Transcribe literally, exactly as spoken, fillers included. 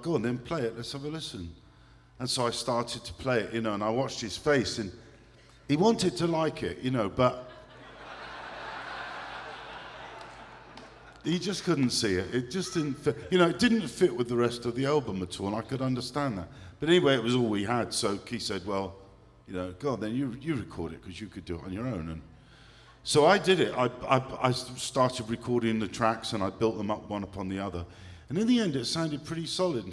go on then, play it, let's have a listen. And so I started to play it, you know, and I watched his face, and he wanted to like it, you know, but he just couldn't see it. It just didn't fit. You know, it didn't fit with the rest of the album at all, and I could understand that. But anyway, it was all we had, so Keith said, well, you know, go on then, you, you record it, because you could do it on your own. And so I did it. I, I, I started recording the tracks, and I built them up one upon the other. And in the end, it sounded pretty solid.